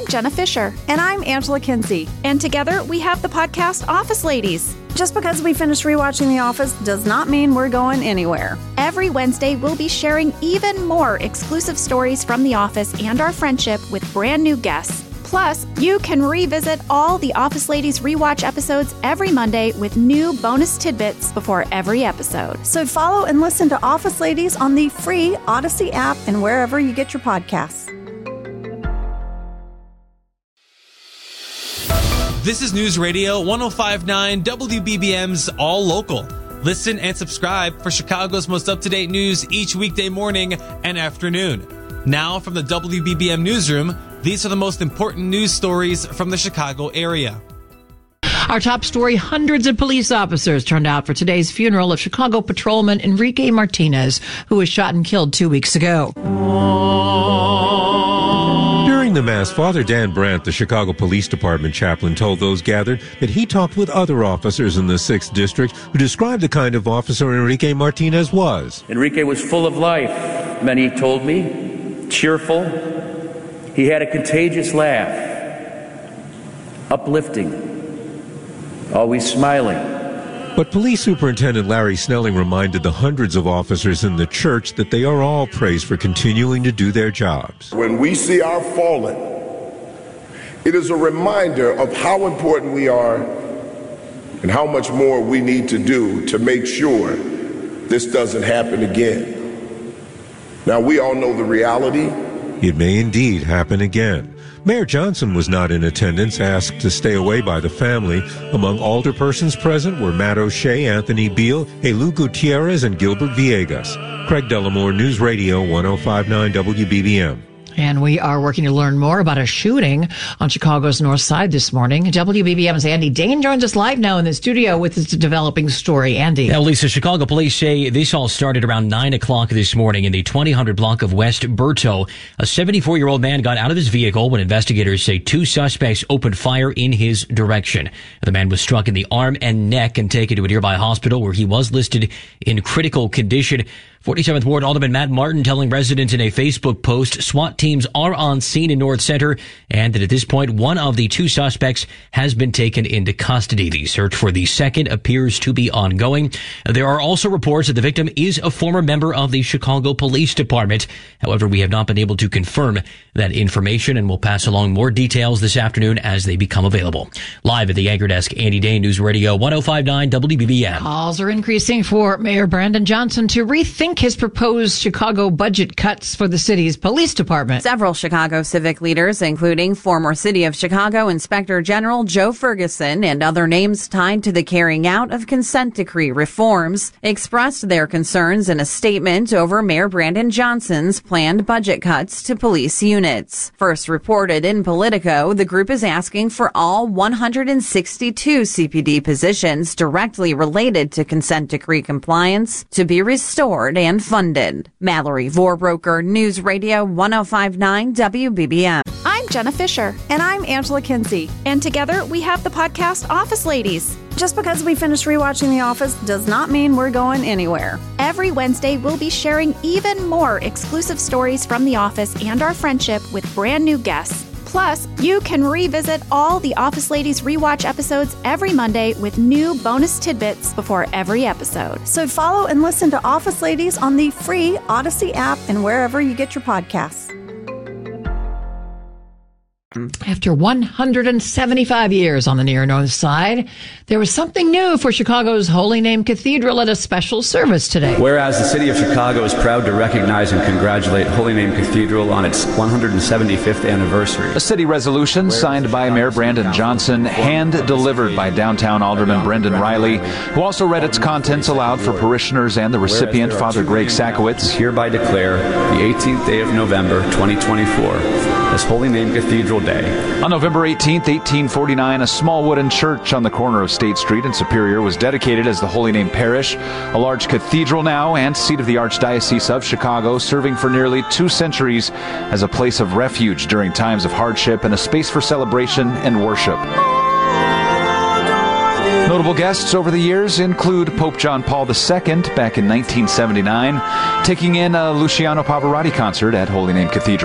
Jenna Fisher. And I'm Angela Kinsey. And together we have the podcast Office Ladies. Just because we finished rewatching The Office does not mean we're going anywhere. Every Wednesday, we'll be sharing even more exclusive stories from The Office and our friendship with brand new guests. Plus, you can revisit all the Office Ladies rewatch episodes every Monday with new bonus tidbits before every episode. So follow and listen to Office Ladies on the free Odyssey app and wherever you get your podcasts. This is News Radio 105.9 WBBM's All Local. Listen and subscribe for Chicago's most up-to-date news each weekday morning and afternoon. Now from the WBBM Newsroom, these are the most important news stories from the Chicago area. Our top story, hundreds of police officers turned out for today's funeral of Chicago patrolman Enrique Martinez, who was shot and killed 2 weeks ago. During the Mass, Father Dan Brandt, the Chicago Police Department chaplain, told those gathered that he talked with other officers in the 6th District who described the kind of officer Enrique Martinez was. Enrique was full of life, many told me, cheerful. He had a contagious laugh, uplifting, always smiling. But Police Superintendent Larry Snelling reminded the hundreds of officers in the church that they are all praised for continuing to do their jobs. When we see our fallen, it is a reminder of how important we are and how much more we need to do to make sure this doesn't happen again. Now, we all know the reality. It may indeed happen again. Mayor Johnson was not in attendance, asked to stay away by the family. Among alderpersons present were Matt O'Shea, Anthony Beal, Helu Gutierrez, and Gilbert Villegas. Craig Dellamore, News Radio 105.9 WBBM. And we are working to learn more about a shooting on Chicago's North Side this morning. WBBM's Andy Dane joins us live now in the studio with his developing story. Andy. Now, Lisa, Chicago police say this all started around 9 o'clock this morning in the 2000 block of West Berto. A 74-year-old man got out of his vehicle when investigators say 2 suspects opened fire in his direction. The man was struck in the arm and neck and taken to a nearby hospital where he was listed in critical condition. 47th Ward Alderman Matt Martin telling residents in a Facebook post SWAT teams are on scene in North Center and that at this point one of the 2 suspects has been taken into custody. The search for the second appears to be ongoing. There are also reports that the victim is a former member of the Chicago Police Department. However, we have not been able to confirm that information and will pass along more details this afternoon as they become available. Live at the anchor desk, Andy Dane, News Radio 105.9 WBBM. Calls are increasing for Mayor Brandon Johnson to rethink his proposed Chicago budget cuts for the city's police department. Several Chicago civic leaders, including former City of Chicago Inspector General Joe Ferguson and other names tied to the carrying out of consent decree reforms, expressed their concerns in a statement over Mayor Brandon Johnson's planned budget cuts to police units. First reported in Politico, the group is asking for all 162 CPD positions directly related to consent decree compliance to be restored and funded. Mallory Vorbroker, News Radio 105.9 WBBM. I'm Jenna Fisher. And I'm Angela Kinsey. And together we have the podcast Office Ladies. Just because we finished rewatching The Office does not mean we're going anywhere. Every Wednesday, we'll be sharing even more exclusive stories from The Office and our friendship with brand new guests. Plus, you can revisit all the Office Ladies rewatch episodes every Monday with new bonus tidbits before every episode. So follow and listen to Office Ladies on the free Odyssey app and wherever you get your podcasts. After 175 years on the near North Side, there was something new for Chicago's Holy Name Cathedral at a special service today. Whereas the City of Chicago is proud to recognize and congratulate Holy Name Cathedral on its 175th anniversary. A city resolution signed by Mayor Brandon Johnson, hand-delivered by downtown Alderman Brendan Riley, who also read its contents aloud for parishioners and the recipient, Father Greg Sakowitz. Hereby declare the 18th day of November, 2024, as Holy Name Cathedral Day. On November 18th, 1849, a small wooden church on the corner of State Street in Superior was dedicated as the Holy Name Parish, a large cathedral now and seat of the Archdiocese of Chicago, serving for nearly 2 centuries as a place of refuge during times of hardship and a space for celebration and worship. Notable guests over the years include Pope John Paul II back in 1979, taking in a Luciano Pavarotti concert at Holy Name Cathedral.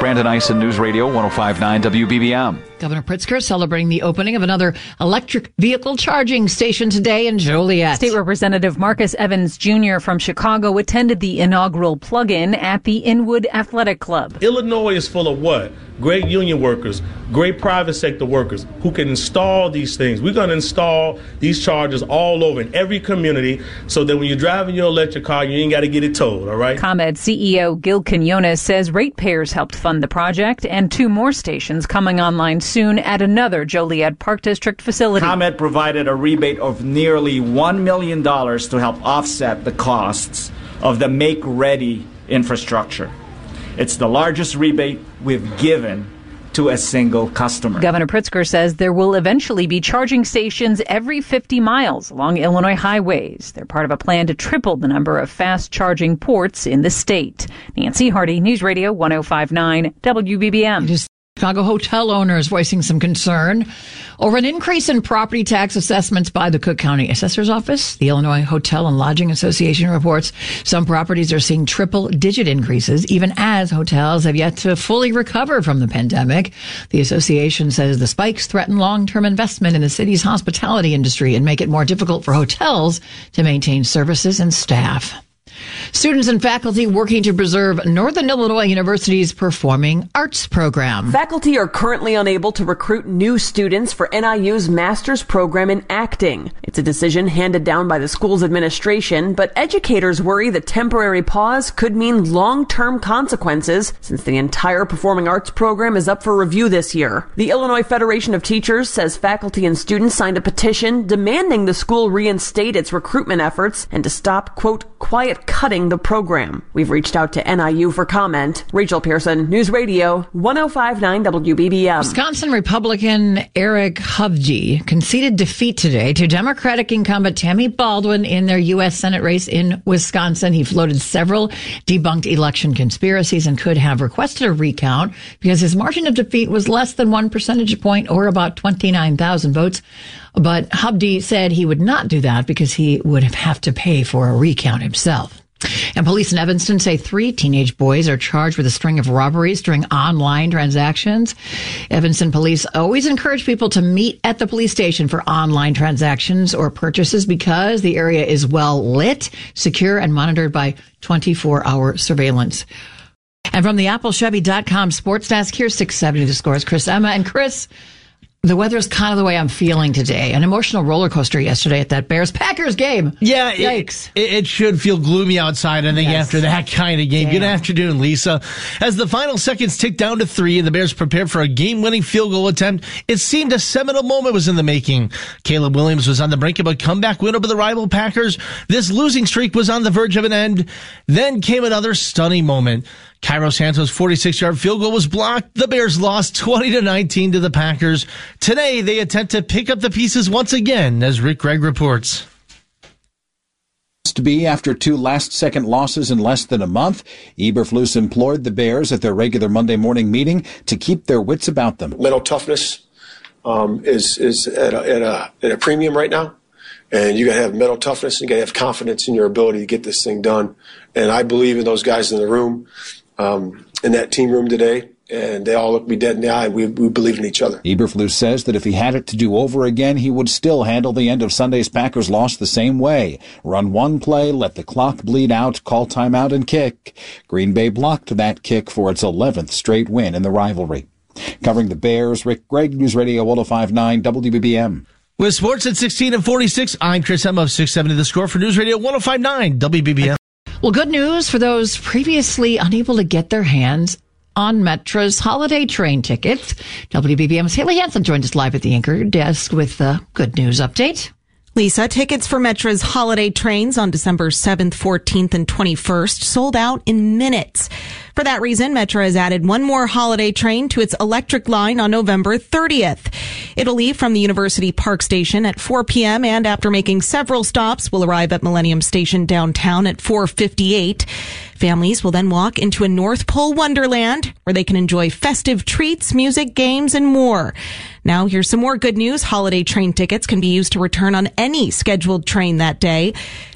Brandon Eisen, News Radio 105.9 WBBM. Governor Pritzker celebrating the opening of another electric vehicle charging station today in Joliet. State Representative Marcus Evans Jr. from Chicago attended the inaugural plug-in at the Inwood Athletic Club. Illinois is full of what? Great union workers, great private sector workers who can install these things. We're going to install these chargers all over in every community so that when you're driving your electric car, you ain't got to get it towed, all right? ComEd CEO Gil Quinones says ratepayers helped fund the project and 2 more stations coming online soon at another Joliet Park District facility. ComEd provided a rebate of nearly $1 million to help offset the costs of the make-ready infrastructure. It's the largest rebate we've given to a single customer. Governor Pritzker says there will eventually be charging stations every 50 miles along Illinois highways. They're part of a plan to triple the number of fast charging ports in the state. Nancy Hardy, News Radio 105.9 WBBM. Chicago hotel owners voicing some concern over an increase in property tax assessments by the Cook County Assessor's Office. The Illinois Hotel and Lodging Association reports some properties are seeing triple-digit increases, even as hotels have yet to fully recover from the pandemic. The association says the spikes threaten long-term investment in the city's hospitality industry and make it more difficult for hotels to maintain services and staff. Students and faculty working to preserve Northern Illinois University's Performing Arts program. Faculty are currently unable to recruit new students for NIU's master's program in acting. It's a decision handed down by the school's administration, but educators worry the temporary pause could mean long-term consequences since the entire Performing Arts program is up for review this year. The Illinois Federation of Teachers says faculty and students signed a petition demanding the school reinstate its recruitment efforts and to stop, quote, quiet cutting the program. We've reached out to NIU for comment. Rachel Pearson, News Radio 105.9 WBBM. Wisconsin Republican Eric Hovde conceded defeat today to Democratic incumbent Tammy Baldwin in their U.S. Senate race in Wisconsin. He floated several debunked election conspiracies and could have requested a recount because his margin of defeat was less than 1 percentage point or about 29,000 votes. But Hovde said he would not do that because he would have to pay for a recount himself. And police in Evanston say 3 teenage boys are charged with a string of robberies during online transactions. Evanston police always encourage people to meet at the police station for online transactions or purchases because the area is well lit, secure, and monitored by 24-hour surveillance. And from the AppleChevy.com sports desk, here's 670 The Score's Chris Emma. And Chris, the weather's kind of the way I'm feeling today. An emotional roller coaster yesterday at that Bears-Packers game. Yeah, yikes. It should feel gloomy outside, I think, after that kind of game. Damn. Good afternoon, Lisa. As the final seconds ticked down to 3 and the Bears prepared for a game-winning field goal attempt, it seemed a seminal moment was in the making. Caleb Williams was on the brink of a comeback win over the rival Packers. This losing streak was on the verge of an end. Then came another stunning moment. Cairo Santos' 46-yard field goal was blocked. The Bears lost 20-19 to the Packers. Today, they attempt to pick up the pieces once again, as Rick Gregg reports. To be after 2 last-second losses in less than a month, Eberflus implored the Bears at their regular Monday morning meeting to keep their wits about them. Mental toughness is at a premium right now. And you got to have mental toughness. You got to have confidence in your ability to get this thing done. And I believe in those guys in the room, in that team room today. And they all look me dead in the eye. We believe in each other. Eberflus says that if he had it to do over again, he would still handle the end of Sunday's Packers loss the same way. Run one play, let the clock bleed out, call timeout, and kick. Green Bay blocked that kick for its 11th straight win in the rivalry. Covering the Bears, Rick Gregg, News Radio 105.9 WBBM. With sports at 16 and 46, I'm Chris Emma of 670 The Score for News Radio 105.9 WBBM. Well, good news for those previously unable to get their hands on Metra's holiday train tickets. WBBM's Haley Hansen joined us live at the anchor desk with a good news update. Lisa, tickets for Metra's holiday trains on December 7th, 14th, and 21st sold out in minutes. For that reason, Metra has added one more holiday train to its electric line on November 30th. It'll leave from the University Park Station at 4 p.m. and after making several stops, will arrive at Millennium Station downtown at 4:58. Families will then walk into a North Pole Wonderland where they can enjoy festive treats, music, games, and more. Now, here's some more good news. Holiday train tickets can be used to return on any scheduled train that day.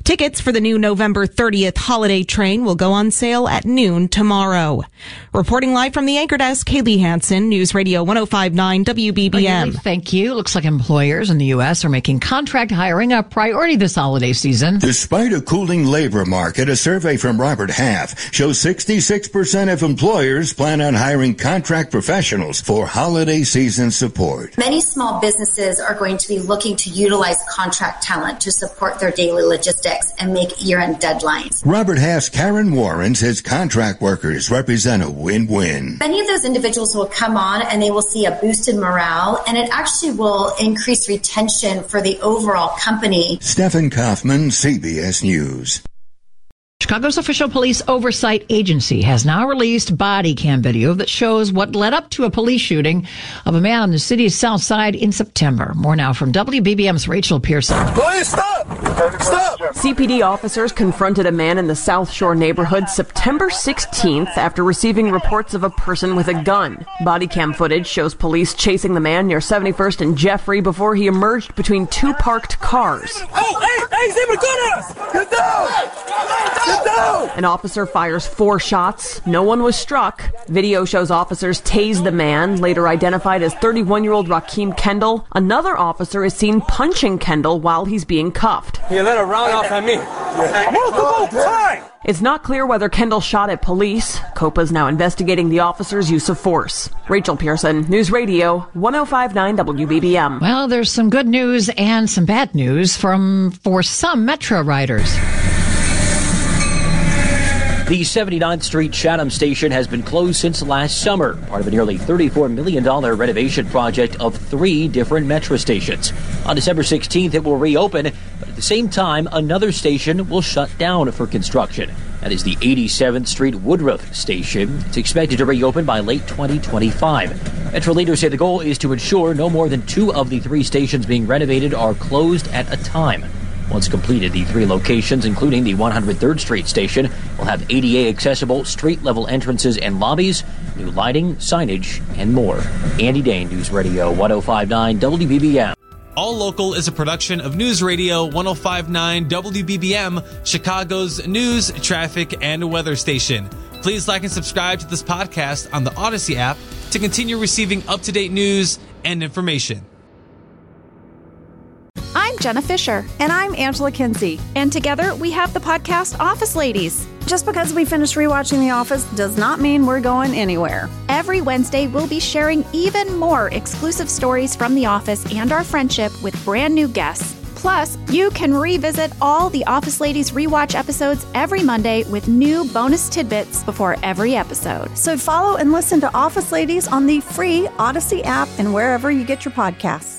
Tickets for the new November 30th holiday train will go on sale at noon tomorrow. Reporting live from the anchor desk, Kaylee Hansen, News Radio 105.9 WBBM. Thank you. Looks like employers in the U.S. are making contract hiring a priority this holiday season. Despite a cooling labor market, a survey from Robert Half shows 66% of employers plan on hiring contract professionals for holiday season support. Many small businesses are going to be looking to utilize contract talent to support their daily logistics and make year-end deadlines. Robert Half's Karen Warren says contract workers represent a win-win. Many of those individuals will come on and they will see a boost in morale, and it actually will increase retention for the overall company. Stephen Kaufman, CBS News. Chicago's official police oversight agency has now released body cam video that shows what led up to a police shooting of a man on the city's south side in September. More now from WBBM's Rachel Pearson. Police, stop! Stop! CPD officers confronted a man in the South Shore neighborhood September 16th after receiving reports of a person with a gun. Body cam footage shows police chasing the man near 71st and Jeffrey before he emerged between two parked cars. Oh, hey, he's able to gun us! Get down! Get down! An officer fires 4 shots. No one was struck. Video shows officers tase the man, later identified as 31-year-old Rakeem Kendall. Another officer is seen punching Kendall while he's being cuffed. He let a round off at me. Multiple times! It's not clear whether Kendall shot at police. COPA's now investigating the officer's use of force. Rachel Pearson, News Radio 105.9 WBBM. Well, there's some good news and some bad news for some Metro riders. The 79th Street Chatham station has been closed since last summer, part of a nearly $34 million renovation project of 3 different Metro stations. On December 16th, it will reopen, but at the same time, another station will shut down for construction. That is the 87th Street Woodruff station. It's expected to reopen by late 2025. Metro leaders say the goal is to ensure no more than 2 of the 3 stations being renovated are closed at a time. Once completed, the 3 locations, including the 103rd Street station, will have ADA-accessible street-level entrances and lobbies, new lighting, signage, and more. Andy Dane, News Radio 105.9 WBBM. All Local is a production of News Radio 105.9 WBBM, Chicago's news, traffic, and weather station. Please like and subscribe to this podcast on the Odyssey app to continue receiving up-to-date news and information. I'm Jenna Fisher. And I'm Angela Kinsey. And together we have the podcast Office Ladies. Just because we finished rewatching The Office does not mean we're going anywhere. Every Wednesday, we'll be sharing even more exclusive stories from The Office and our friendship with brand new guests. Plus, you can revisit all the Office Ladies rewatch episodes every Monday with new bonus tidbits before every episode. So follow and listen to Office Ladies on the free Odyssey app and wherever you get your podcasts.